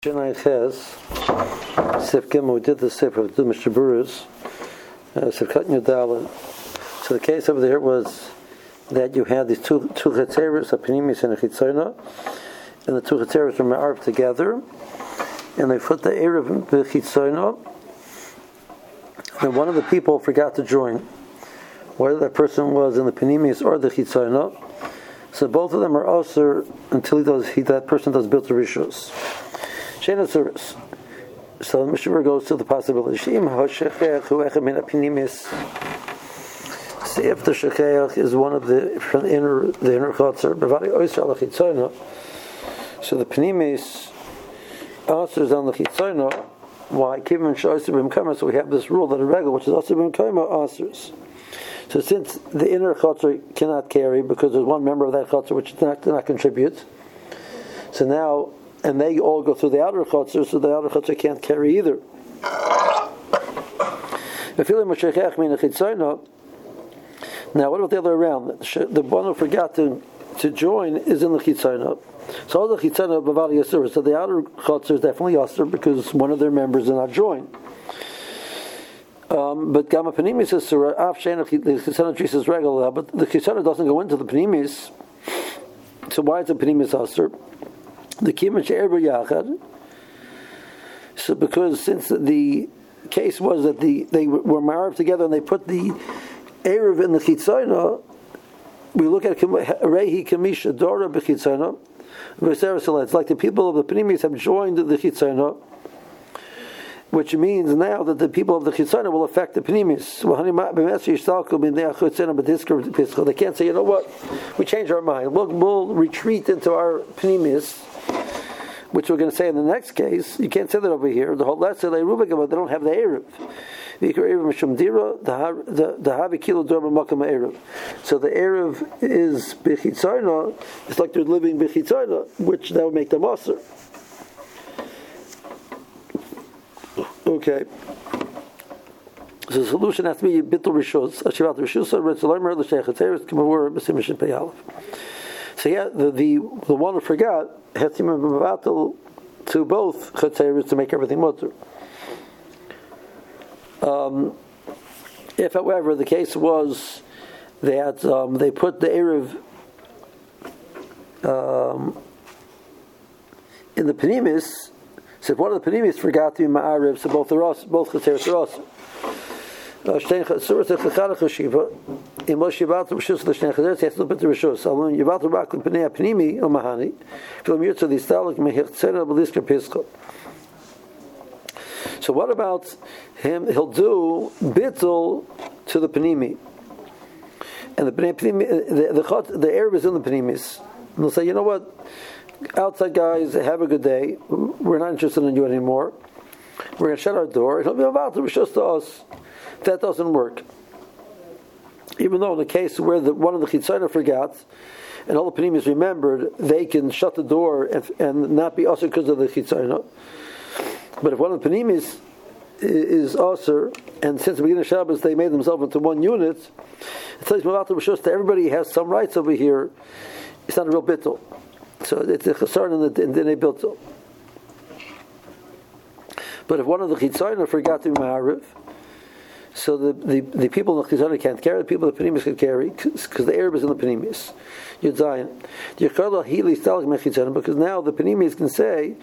Shinai Ches, Sif Gimel, we did the Sif of the Mr. Burris, Sif Katan Yudala. So the case over there was that you had these two Chetzeres, a Penimis and a Chitzona, and the two Chetzeres were Ma'arv together, and they put the Erev in the Chitzona, and one of the people forgot to join, whether that person was in the Penimis or the Chitzona. So both of them are also until that person does Bilta Rishus. Shena Suris. So the Mishnah goes to the possibility. See if the Shekheach is one of the inner Chotzer, so the Penimis answers on the Chitzona. Why? So we have this rule that a regular, which is also B'Mkayma, answers. So since the inner Chotzer cannot carry because there's one member of that Chotzer which did not contribute, so now, and they all go through the outer Chotzer, so the outer Chotzer can't carry either. Now, what about the other way around? The one who forgot to join is in the Chitzona. So all the Chitzona Bavali Yasur. So the outer Chotzer is definitely Yasur because one of their members did not join. But Gamma Penimis is Surah, Af Shena, the Chitzona treats as regular, but the Chitzona doesn't go into the Penimis. So why is the Penimis Yasur? The Kimmach Erber Yachad. So because since the case was that they were married together and they put the Erev in the Chitzona, we look at Rehi Kamisha Dora B'Chitzona. It's like the people of the Penimis have joined the Chitzona, which means now that the people of the Chitzona will affect the Penimis. They can't say, you know what, we changed our mind. We'll retreat into our Penimis, which we're going to say in the next case. You can't say that over here. The whole lesson, they don't have the Erev. So the Erev is B'Chitzona. It's like they're living B'Chitzona, which that would make them Asr. Okay. So the solution has to be Bittul Rishus. Ashivat Rishus, Ritzalamer, the Sheikh Hatzeres, Kamavur, B'Simishin Peyalef. So yeah, the one who forgot has to be Mavatal to both Chetzeres to make everything mutter. If, however, the case was that they put the Erev in the Penimis, so if one of the Penimis forgot to be Ma'ariv, so both Chetzeres are also. In most Yivat Rishus the Shnei Chazeres has to put the Rishus. Alon Yivat Rak L'Pnei Apnimi or Mahani. Film Yirtza L'Istalek Mehichtzera B'Lisker Piskot. So what about him? He'll do bittul to the Pnimi, and the Pnimi, the Erev is in the Pnimis. And they'll say, you know what, outside guys, have a good day. We're not interested in you anymore. We're going to shut our door. It'll be about the Rishus to us. That doesn't work. Even though in the case where one of the Chitzona forgot, and all the Penimis remembered, they can shut the door and not be also because of the Chitzona. But if one of the Penimis is also, and since the beginning of Shabbos they made themselves into one unit, it says that everybody has some rights over here. It's not a real bittul. So it's a chasar in the bittul. But if one of the Chitzona forgot to be Ma'ariv, so the people in the Chitzona can't carry, the people in the Penimis can carry, because the Erev is in the Penimis. Yud Zayin. Because now the Penimis can say,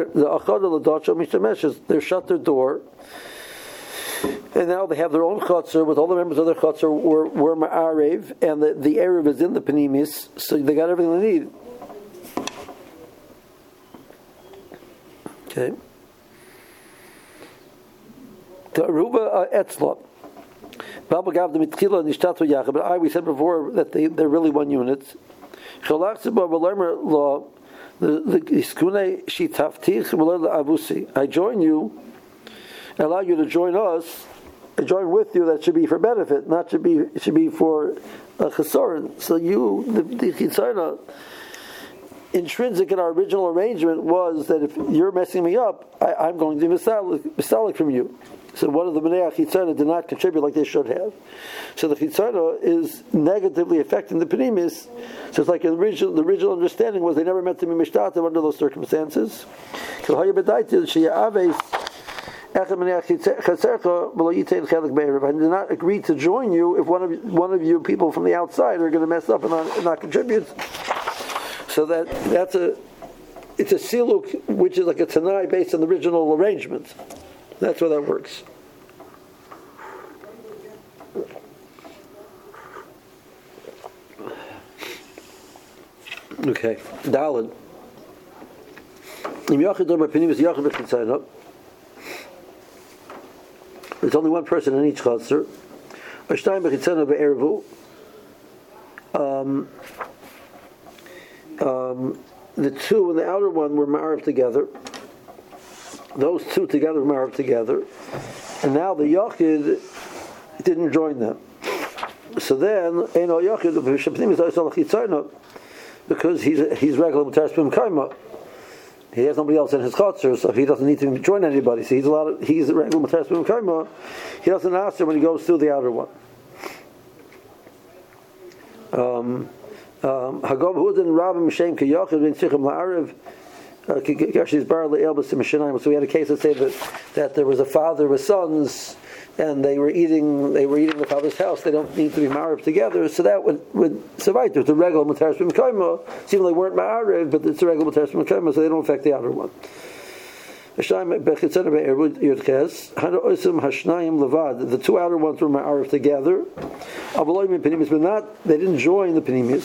they shut their door, and now they have their own Chotzer, with all the members of their Chotzer were Ma'arev, and the Erev is in the Penimis, so they got everything they need. Okay. To Aruba Etzla. But we said before that they're really one unit. I join you, allow you to join us, I join with you, that should be for benefit, it should be for a chesar. So you, the Chitzona, intrinsic in our original arrangement was that if you're messing me up, I'm going to be mistalik from you. So one of the Bnei HaChitzana did not contribute like they should have. So the Chitzana is negatively affecting the Pnimis. So it's like the original understanding was they never meant to be mishtatev under those circumstances. I did not agree to join you if one of you people from the outside are going to mess up and not contribute. So it's a siluk which is like a tanai based on the original arrangement. That's how that works. Okay, Daled. There's only one person in each chatzar. The two in the outer one were ma'arav together. Those two together were ma'arav together. And now the Yachid didn't join them. So then, Eino Yachid, because he's regular Mutaras B'Im Kaima. He has nobody else in his chatzar, so he doesn't need to join anybody. So he's a regular Mutaras B'Im Kaima. He doesn't answer when he goes through the outer one. Hagom Hudin Rabim Shem Kiyachid Ben Tzichem La'ariv Gashi's Bar Le'elbas Mishnayim. So we had a case that said that there was a father with sons, and they were eating the father's house. They don't need to be ma'ariv together. So that would survive. It's a regular Mutaras B'Im Kaima. Even though they weren't ma'ariv, but it's a regular Mutaras B'Im Kaima, so they don't affect the outer one. The two outer ones were ma'ariv together, but they didn't join the penimis.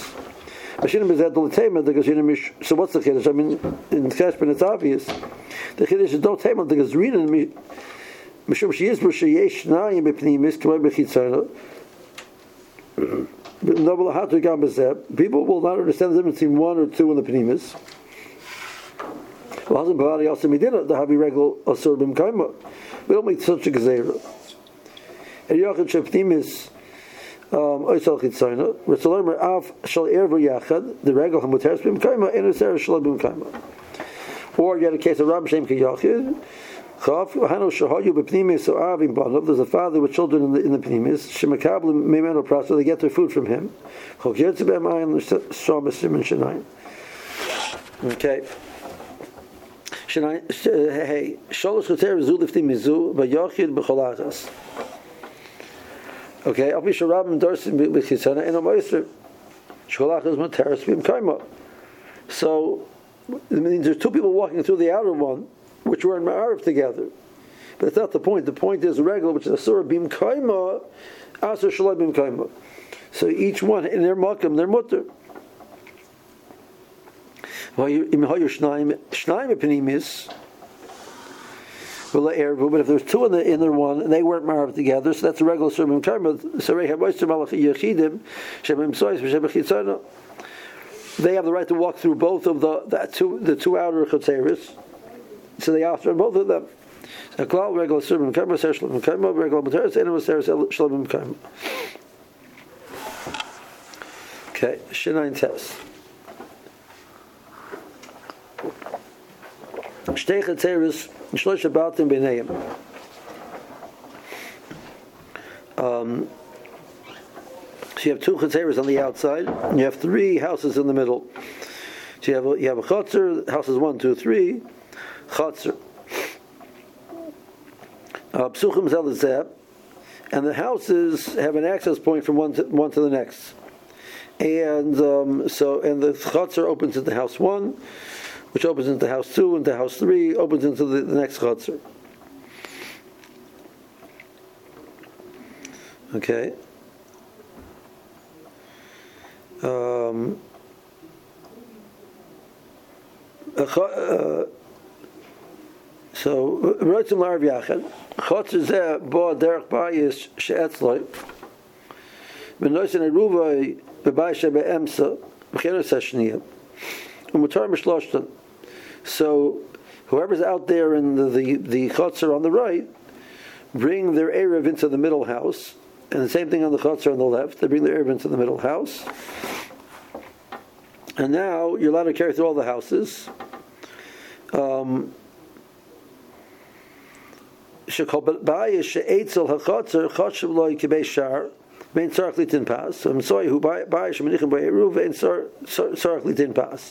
So what's the chiddush? I mean, in Cheshbon it's obvious. The chiddush is don't take because reading mishum sheyiz b'sheyesh shnayim b'penimis k'may b'chitzana. People will not understand the difference between one or two in the penimis. We don't make such a gezerah. Or you had a case of Rab Shem Kiyachid. There's a father with children in the pnimis. They get their food from him. Okay. Hey, okay, I'll be sure Rabbi Dorsin with his son and a moister. Sholachas Mutaras B'Im Kaima. So it means there's two people walking through the outer one, which were in ma'ariv together. But that's not the point. The point is regular, which is a surah B'Im Kaima, Asur Shalai B'Im Kaima. So each one in their makam, their mutter. But if there's two in the inner one and they weren't married together, so that's a regular sermon karma. So they have the right to walk through both of the two outer chotzeres. So they offer both of them. So regular sermon karma, regular materis, and shalom karma. Okay, Shinayin test. Shtei chatzeres shlosh batim b'neiim. So you have two chatzeres on the outside, and you have three houses in the middle. So you have a chatzer, houses 1, 2, 3, chatzer. Psuchim zelazeb, and the houses have an access point from one to the next. And the chatzer opens into house 1, which opens into house 2, into house 3, opens into the next chatzer. Okay. So, Roitzim Larav Yachad, Chatzer Zeh Bo Derech Bayis She'etzloi, B'noisen Eruvai B'Bai She'Be'emsa, B'cheres HaShniyah, U'Mutar Mishloshtan. So, whoever's out there in the Chatzer on the right, bring their Erev into the middle house, and the same thing on the Chatzer on the left, they bring their Erev into the middle house. And now you're allowed to carry through all the houses. Main sarkli tin pass. So I'm sorry who buy shemanichim by eruv and sarkli tin pass.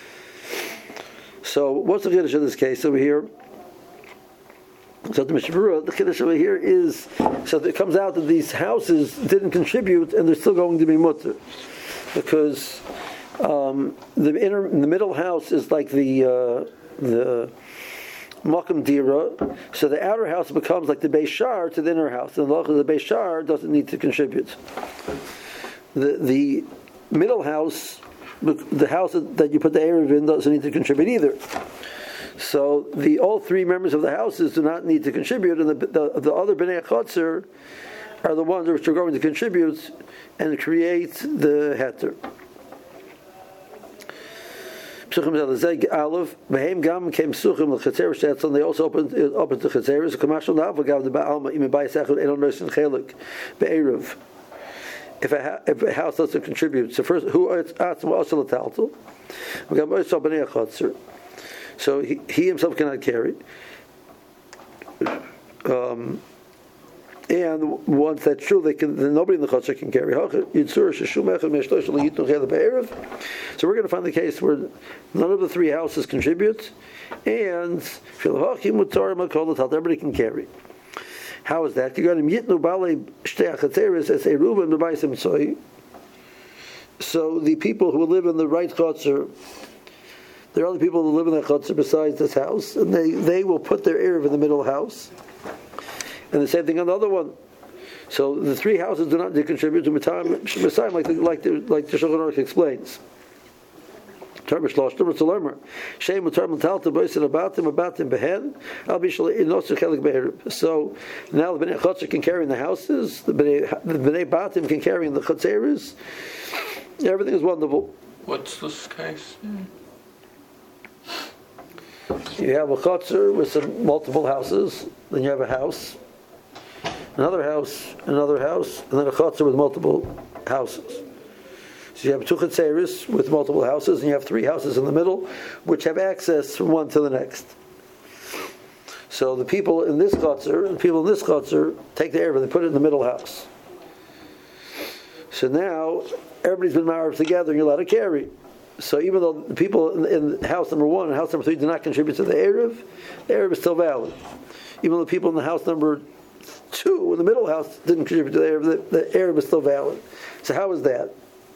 So what's the chiddush in this case over here? So the Mishnah, the chiddush over here is, so it comes out that these houses didn't contribute and they're still going to be mutter, because the middle house is like the Makam Dira, so the outer house becomes like the Beis Shar to the inner house, and the Beis Shar doesn't need to contribute. The middle house, the house that you put the Erev in, doesn't need to contribute either. So all three members of the houses do not need to contribute, and the other Bnei Chotzer are the ones which are going to contribute and create the heter. They also opened the Chetzeres. If a house doesn't contribute, so first, so he himself cannot carry. And once that's true, then nobody in the chutzner can carry. So we're going to find the case where none of the three houses contribute, and everybody can carry. How is that? So the people who live in the right chutzner, there are other people who live in that chutzner besides this house, and they will put their erev in the middle house. And the same thing on the other one. So the three houses do not contribute to Mitzrayim, like the Shulchan Aruch explains. So now the Bnei Chotzer can carry in the houses, the Bnei Batim can carry in the Chetzeres. Everything is wonderful. What's this case? You have a Chotzer with some multiple houses, then you have a house, another house, and then a Chotzer with multiple houses. So you have two Chetzeres with multiple houses, and you have three houses in the middle, which have access from one to the next. So the people in this Chotzer and the people in this Chotzer take the erev and they put it in the middle house. So now everybody's been married together, and you're allowed to carry. So even though the people in house number 1 and house number 3 do not contribute to the erev is still valid. Even though the people in the house number 2 in the middle house didn't contribute to the erev is still valid. So how is that?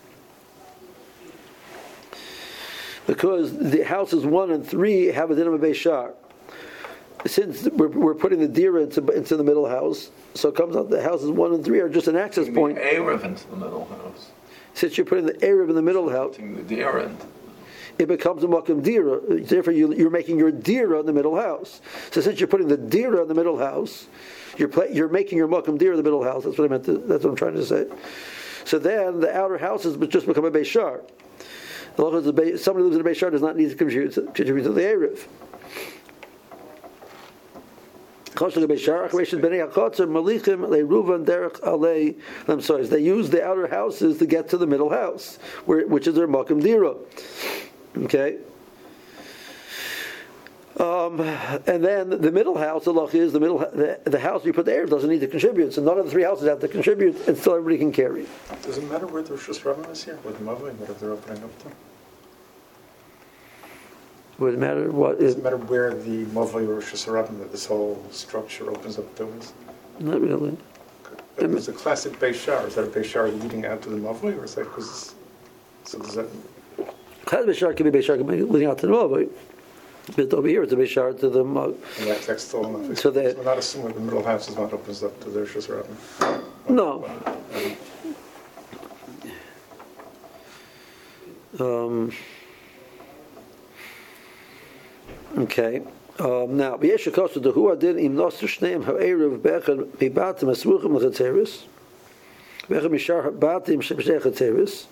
Because the houses 1 and 3 have a din of a Beis Shar. Since we're putting the dira into the middle house, so it comes out the houses 1 and 3 are just an access point. Erev into the middle house. Since you're putting the erev in the middle house, it becomes a makam dira. Therefore, you're making your dira in the middle house. So since you're putting the dira in the middle house, you're making your makam dira in the middle house. That's what I meant. That's what I'm trying to say. So then the outer houses just become a Beis Shar. Somebody who lives in a Beis Shar does not need to contribute to the erev. They use the outer houses to get to the middle house, which is their makam dira. Okay. And then the middle house, the loch is the house you put the erev doesn't need to contribute. So none of the three houses have to contribute, and still everybody can carry. Does it matter where the Rosh Hashanah is here, with Mavli, whatever they're opening up to? Would it matter what Does it matter where the Mavli or Rosh Hashanah, that this whole structure opens up to is? Not really. It's a classic Beis Shar. Is that a Beis Shar leading out to the Mavli, or is that because? So does that? Beis Shar can be Beis Shar leading out to the Mavli. But over here, it's a Beis Shar to the Mavli. That's still enough. So we're not assuming the middle house is not opens up to the Rosh Hashanah. No. Okay. Now, b'yesh hakosu the hu adin im noster shneim ha'erev be'echad mibatim asruchim l'chatzeres be'echad mishar batim sheb'shnei chatzeres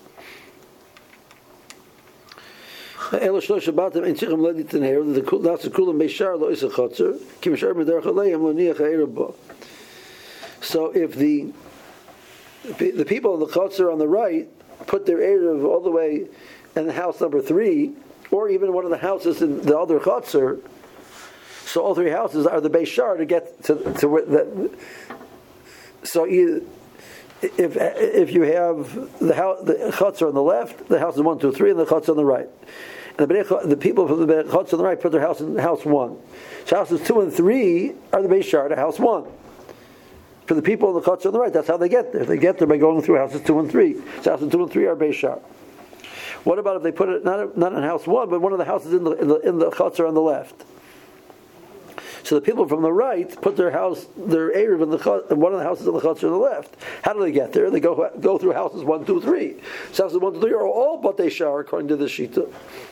elo shlosh batim ein tzichem lo nitenher the nasa kulam mishar lo is a chatzer ki mishar mederach aleim lo niach ha'erev ba. So if the people in the chatzer on the right put their erev all the way and house number 3, or even one of the houses in the other chutzner. So all 3 houses are the Beis Shar to get to that. So if you have the chutzner on the left, the house is 1, 2, 3, and the chutzner on the right. And the people from the chutzner on the right put their house in house 1. So houses 2 and 3 are the Beis Shar to house 1. For the people in the chutzner on the right, that's how they get there. They get there by going through houses 2 and 3. So houses 2 and 3 are Beis Shar. What about if they put it not in house 1, but one of the houses in the chutzner on the left? So the people from the right put their Erev in one of the houses on the chutzner on the left. How do they get there? They go through houses 1, 2, 3. So houses 1, 2, 3 are all Batei Shar according to this shita.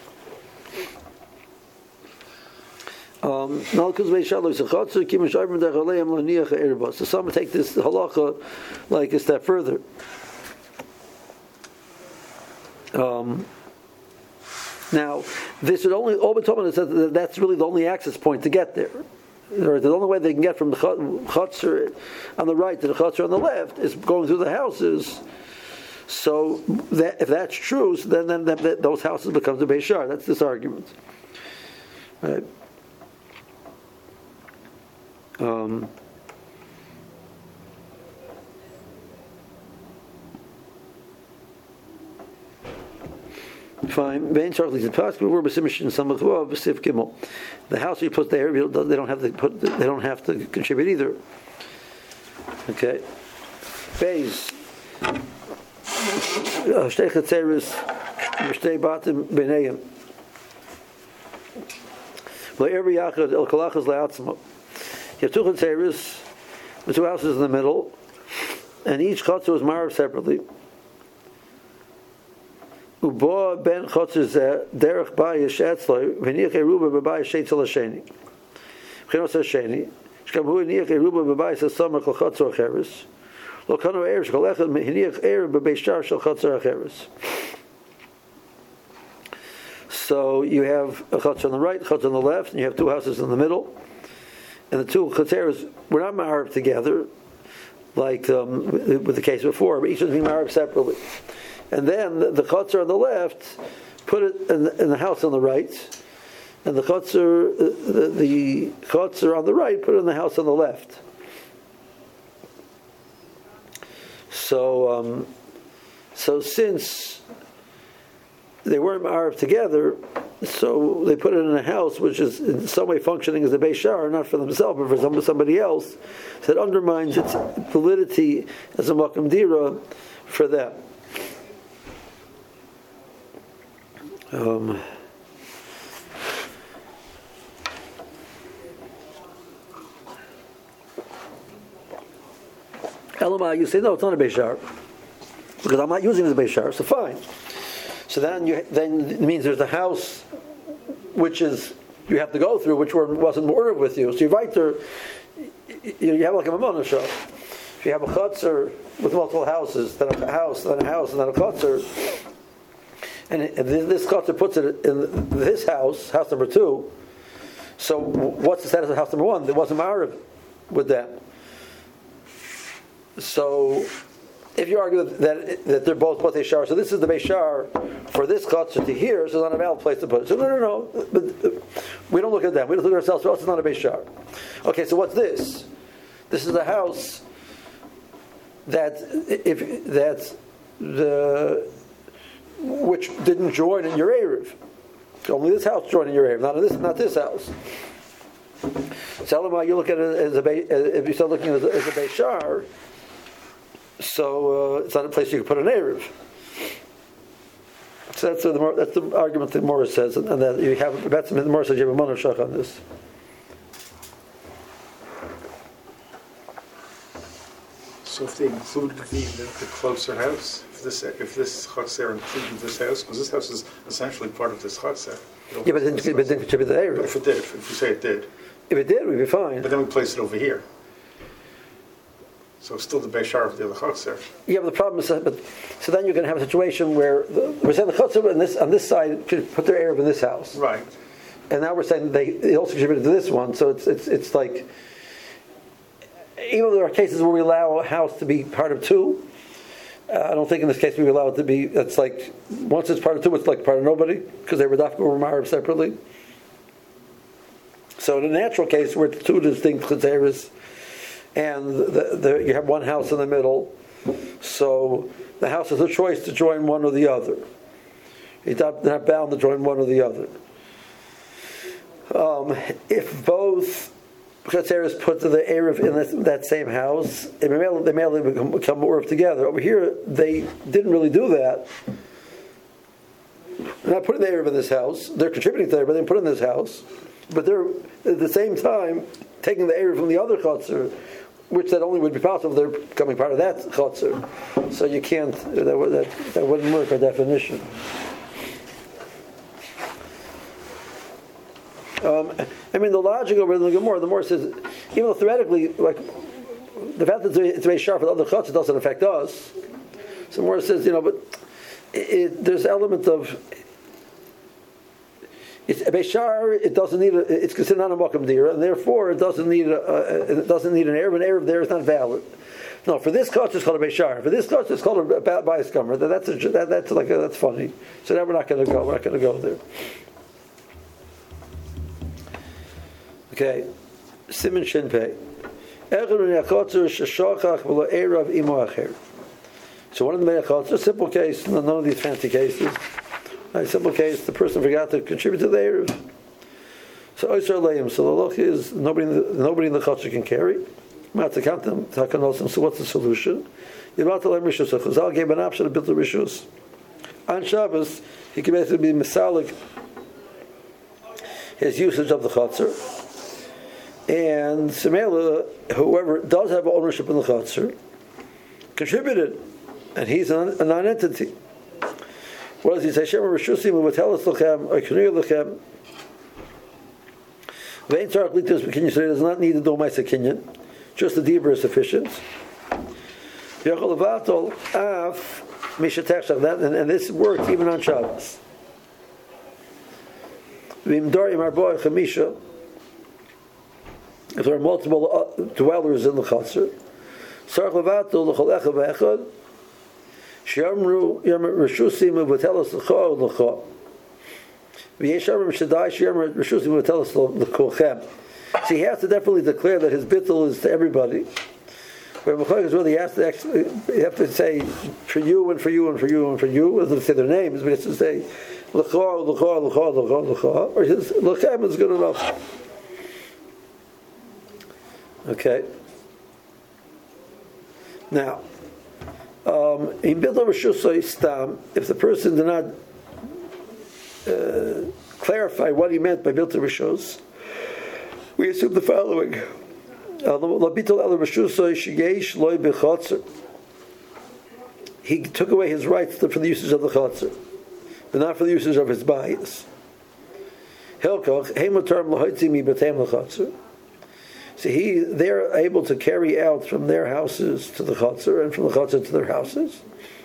So some take this halacha like a step further. Now, this would only Obatoman says that that's really the only access point to get there. Or the only way they can get from the chutzner on the right to the chutzner on the left is going through the houses. So if that's true, so then those houses become the Beis Shar. That's this argument, right? Fine. The house we put there, they don't have to contribute either. Okay. Beis. Shtei chatzeros, shtei batim b'neiim. Le'erbi yachad el kolachas le'atzmo. You have 2 chatzeros, the 2 houses in the middle, and each chatzer was married separately. Ubo ben chotzer derech bayish etzloi v'niach eruba b'bayish sheitzel hasheni. V'chenos hasheni shkam hu niach eruba b'bayish hasamach al chotzer acheres lo kanu eir shkol echad v'niach eir b'beis shar shel chotzer acheres. So you have a chotzer on the right, chotzer on the left, and you have 2 houses in the middle, and the 2 chotzeros were not married together like with the case before, but each was being married separately. And then the chutzner on the left put it in the house on the right, and the chutzner on the right put it in the house on the left. So since they weren't married together, so they put it in a house which is in some way functioning as a Beis Shar, not for themselves but for somebody else. So it undermines its validity as a Makom Dira for them. Elamai, you say no, it's not a Beis Shar because I'm not using it as a Beis Shar, so fine. So then it means there's a house which is you have to go through, which wasn't ordered with you. So you write there, you have like a Mamona shop. If you have a chutzner with multiple houses, then a house, then a house, and then a chutzner. And this chutzner puts it in this house number 2. So what's the status of house number 1? There wasn't married with that. So if you argue that they're both Batei Shar, so this is the Beis Shar for this chutzner to here, so it's not a valid place to put it. So no. But we don't look at them. We don't look at ourselves. So it's not a Beis Shar. Okay, so what's this? This is a house which didn't join in your Erev. Only this house joined in your Erev, not this house. So you look at it as if you start looking at it as a Beis Shar, so it's not a place you can put an Erev. So that's the argument that Morris says, and that you have Morris says you have a monoshach on this. So if they included the closer house, if this chutzner included this house, because this house is essentially part of this chutzner. Yeah, but it didn't contribute to the Erev. If it did, if you say it did. If it did, we'd be fine. But then we place it over here. So it's still the Beis Shar of the other chutzner. Yeah, but the problem is that, so then you're going to have a situation where we're saying the chutzner on this side should put their Erev in this house. Right. And now we're saying they also contributed to this one, so it's like, even though there are cases where we allow a house to be part of 2, I don't think in this case we allow it to be. It's like once it's part of two, it's like part of nobody because they were dafka or marib separately. So in a natural case where it's two distinct cheteres, and you have one house in the middle, so the house has a choice to join one or the other. It's not bound to join one or the other. If both cheteres put to the erev in that same house, they may become erev together. Over here, they didn't really do that. They're not putting the erev in this house. They're contributing to the erev, but they put it in this house. But they're at the same time taking the erev from the other chotzer, which that only would be possible if they're becoming part of that chotzer. So you can't. That wouldn't work by definition. The logic over in the Gemara says, even though theoretically, like the fact that it's very sharp with other chutzah doesn't affect us. So the Gemara says, but there's an element of it's a Beishar. It doesn't need it's considered not a makam dira, and therefore it doesn't need an erev. An erev there is not valid. No, for this chutzah it's called a Beishar. For this chutzah it's called a bias comer. That's funny. So now we're not going to go. We're not going to go there. Okay, Siman Shin Pei. So one of the meiachotzer, a simple case, none of these fancy cases. A simple case, the person forgot to contribute to the erev. So Oisar Leim. So the look is nobody in the chotzer can carry. So what's the solution? Chazal gave an option of Bitul Rishus. On Shabbos, he can basically be misalik his usage of the chotzer. And Semela, whoever does have ownership in the chotzer, contributed, and he's a non-entity. What does he say? Shem Rishusim u'vatelas lochem oikniyah lochem. Ve'in tzarich litus b'kinyan, so he does not need to do ma'aseh kinyan. Just the dibur is sufficient. V'yachol levatol af mishatech shach, and this worked even on Shabbos. V'imdar im arbo'ah chamisha. If there are multiple dwellers in the chotzer, sarach levatul l'chol echad v'echad, she'amru yamar rishusim u'vatelas l'chol l'chol, v'yesh amru shadai she'amru rishusim u'vatelas l'kolchem. So he has to definitely declare that his bittul is to everybody. Where Mechalik is really has to actually, you have to say for you and for you and for you and for you. It doesn't say their names, but it's to say l'chol, l'chol, l'chol, l'chol, l'chol, or his l'chem is good enough. Okay. Now, in Bitul Rishus Stam, if the person did not clarify what he meant by Bitul Rishus, we assume the following: he took away his rights for the usage of the chotzer, but not for the usage of his bias. So they're able to carry out from their houses to the chotzer, and from the chotzer to their houses.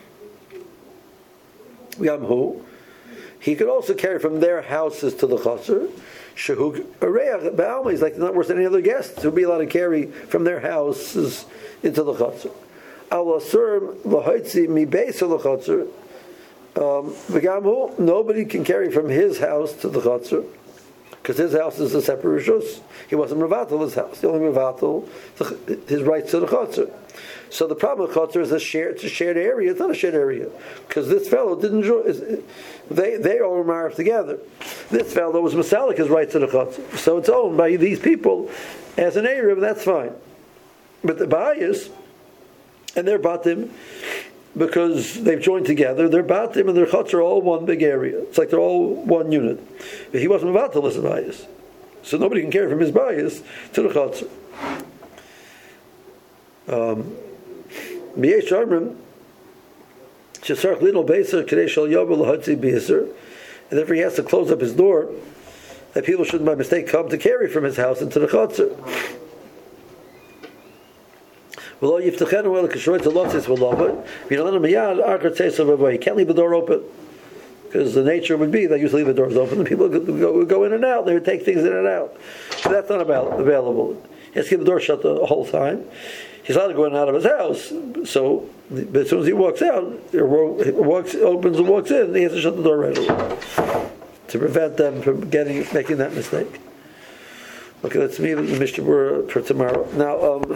Yamhu, he could also carry from their houses to the chotzer. Shehug areach ba'alma, he's like not worse than any other guest who'd be allowed to carry from their houses into the chotzer. Al asur lahoitzi mi beis l'chotzer. V'gamhu, nobody can carry from his house to the chotzer, because his house is a separate rishus. He wasn't mevatel his house. He only mevatel his rights to the chotzer. So the problem with chotzer is it's a shared area. It's not a shared area, because this fellow didn't join. They all were married together. This fellow was masalik his rights to the chotzer, so it's owned by these people as an area. That's fine. But the bias and their batim, because they've joined together, their batim and their chotzer are all one big area. It's like they're all one unit. But he wasn't mevatel his bias, so nobody can carry from his bias to the chotzer. And therefore he has to close up his door, that people shouldn't by mistake come to carry from his house into the chotzer. He can't leave the door open, because the nature would be that you leave the doors open and people would go in and out. They would take things in and out. So that's not available. He has to keep the door shut the whole time. He's allowed to go in and out of his house. So, but as soon as he walks out, opens and walks in, he has to shut the door right away to prevent them from making that mistake. Okay, let's meet in the Mishnah Berurah for tomorrow. Now.